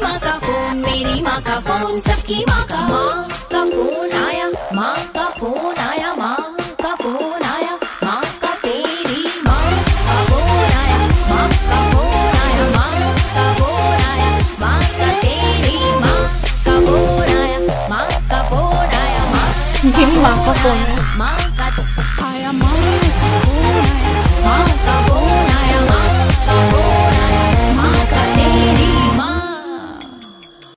माँ का फोन, मेरी माँ का फोन, सबकी माँ का फोन आया, माँ का फोन आया, माँ का फोन आया, माँ का तेरी माँ का फोन आया, माँ का फोन आया, माँ का फोन आया, माँ का तेरी माँ का फोन आया, माँ का फोन आया, माँ मेरी माँ का फोन है।